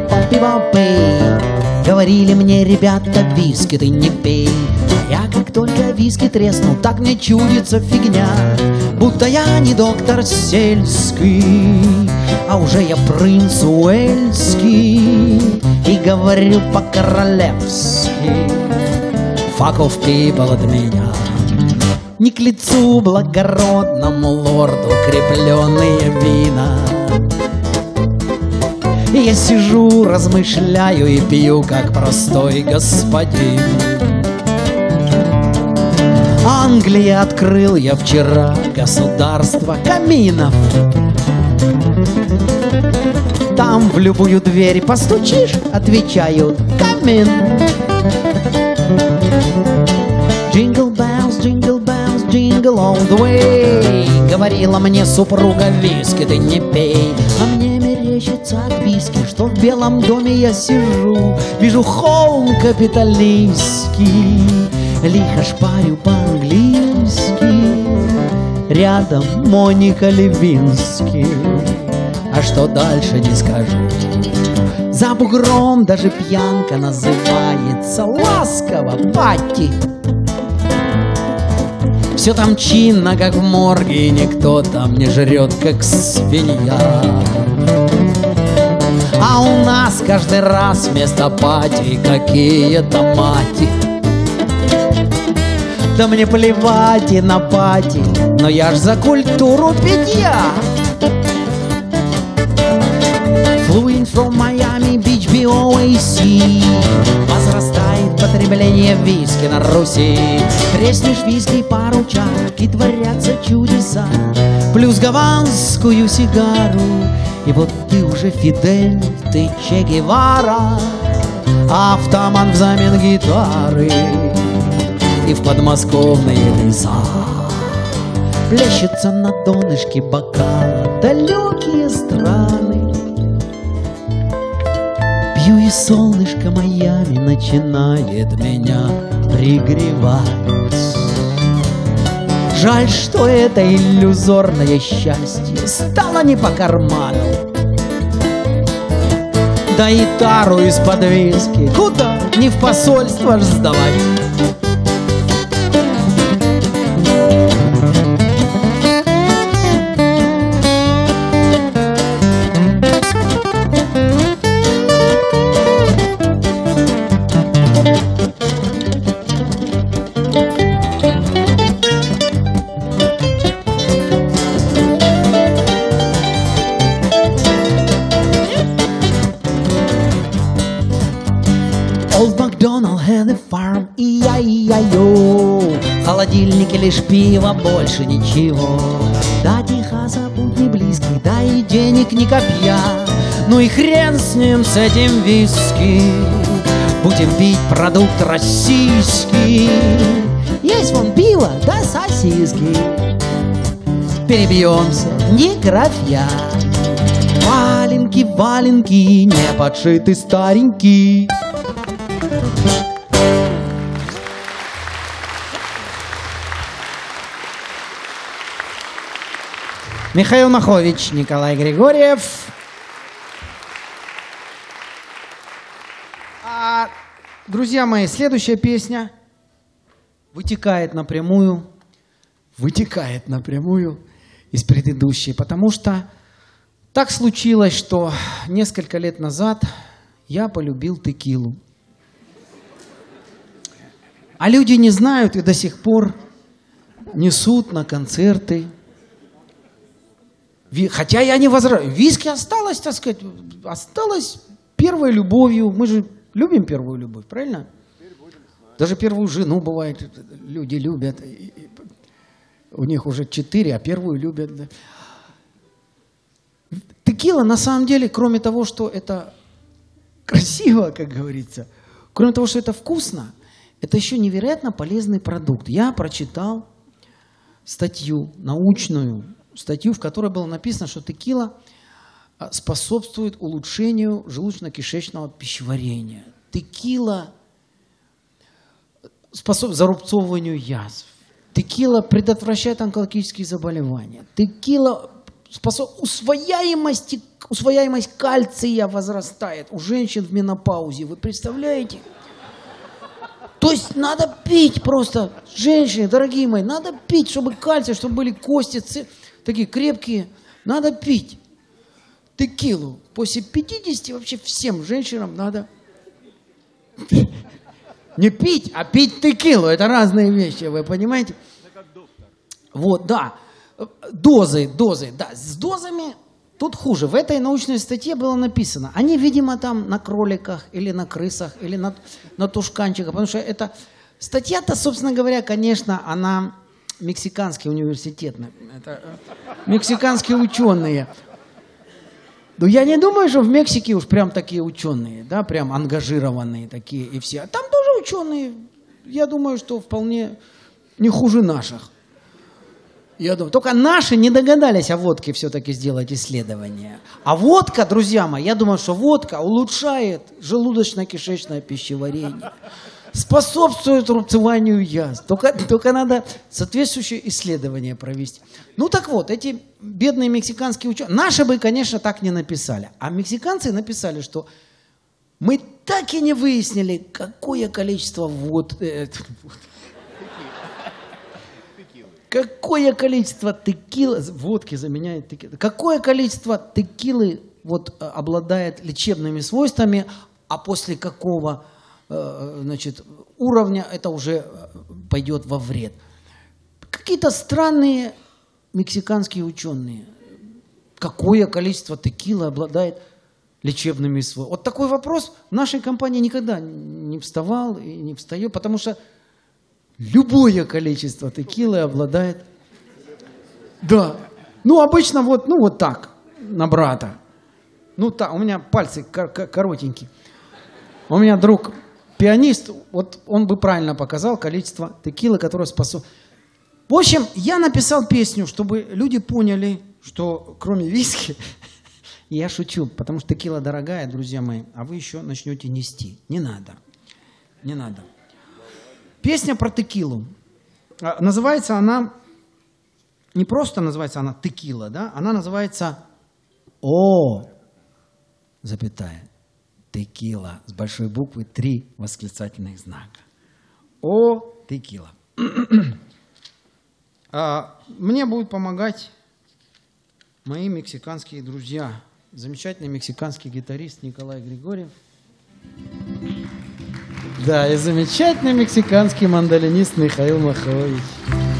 помпи-помпи. Говорили мне ребята, виски ты не пей. А я как только виски треснул, так мне чудится фигня, будто я не доктор сельский, а уже я принц Уэльский. И говорю по-королевски: fuck off people от меня. Не к лицу благородному лорду крепленные вина. И я сижу, размышляю и пью, как простой господин. Англия, открыл я вчера государство каминов. Там в любую дверь постучишь, отвечают: камин. Jingle bells, jingle bells, jingle all the way. Говорила мне супруга, виски ты не пей. А мне мерещится от виски, что в Белом доме я сижу. Вижу холм капиталистский, лихо шпарю по-английски. Рядом Моника Левински. А что дальше, не скажу. За бугром даже пьянка называется ласково пати. Все там чинно, как в морге, и никто там не жрет, как свинья. А у нас каждый раз вместо пати какие-то мати. Да мне плевать и на пати, но я ж за культуру питья. Fluent from Miami Beach, BOAC. Возрастает потребление виски на Руси. Треснешь виски пару чарок, и творятся чудеса. Плюс гаванскую сигару, и вот ты уже Фидель, ты Че Гевара. Автомат взамен гитары, и в подмосковные леса плещется на донышке бокала далекие страны. Пью, и солнышко Майами начинает меня пригревать. Жаль, что это иллюзорное счастье стало не по карману. Да и тару из-под виски куда? Не в посольство ж сдавать. В холодильнике лишь пиво, больше ничего. До Техаса путь не близкий, да и денег ни копья. Ну и хрен с ним, с этим виски. Будем пить продукт российский. Есть вон пиво, да сосиски. Перебьемся, не графья. Валенки, валенки, не подшиты старенькие. Михаил Махович, Николай Григорьев. Друзья мои, следующая песня вытекает напрямую из предыдущей, потому что так случилось, что несколько лет назад я полюбил текилу. А люди не знают и до сих пор несут на концерты. Хотя я не возражаю. Виски осталось, так сказать, осталось первой любовью. Мы же любим первую любовь, правильно? Даже первую жену, бывает, люди любят. У них уже 4, а первую любят. Текила, на самом деле, кроме того, что это красиво, как говорится, кроме того, что это вкусно, это еще невероятно полезный продукт. Я прочитал статью научную, статью, в которой было написано, что текила способствует улучшению желудочно-кишечного пищеварения. Текила способствует зарубцовыванию язв. Текила предотвращает онкологические заболевания. Текила усвояемость кальция возрастает у женщин в менопаузе. Вы представляете? То есть надо пить просто, женщины, дорогие мои, надо пить, чтобы кальций, чтобы были кости такие крепкие. Надо пить текилу. После 50 вообще всем женщинам надо не пить, а пить текилу. Это разные вещи, вы понимаете? Вот, да. Дозы, да. С дозами тут хуже. В этой научной статье было написано, они, видимо, там на кроликах или на крысах, или на тушканчиках, потому что эта статья-то, собственно говоря, конечно, она мексиканский университет, это мексиканские ученые. Но я не думаю, что в Мексике уж прям такие ученые, да, прям ангажированные такие и все. А там тоже ученые, я думаю, что вполне не хуже наших. Я думаю, только наши не догадались о водке все-таки сделать исследование. А водка, друзья мои, я думаю, что водка улучшает желудочно-кишечное пищеварение, способствует рубцеванию язв. Только надо соответствующее исследование провести. Ну так вот, эти бедные мексиканские ученые, наши бы, конечно, так не написали. А мексиканцы написали, что мы так и не выяснили, какое количество какое количество текилы, водки заменяет текилу, какое количество текилы обладает лечебными свойствами, а после какого уровня это уже пойдет во вред. Какие-то странные мексиканские ученые. Какое количество текилы обладает лечебными свойствами? Вот такой вопрос в нашей компании никогда не вставал и не встает, потому что любое количество текилы обладает... Да. Ну, обычно вот так, на брата. Ну, так, у меня пальцы коротенькие. У меня друг пианист, вот он бы правильно показал количество текилы, которое способно... В общем, я написал песню, чтобы люди поняли, что кроме виски... Я шучу, потому что текила дорогая, друзья мои, а вы еще начнете нести. Не надо. Не надо. Песня про текилу. Называется она, не просто называется она текила, да? Она называется запятая, текила, с большой буквы 3 восклицательных знака. Текила. Мне будут помогать мои мексиканские друзья. Замечательный мексиканский гитарист Николай Григорьев. Да, и замечательный мексиканский мандолинист Михаил Махович.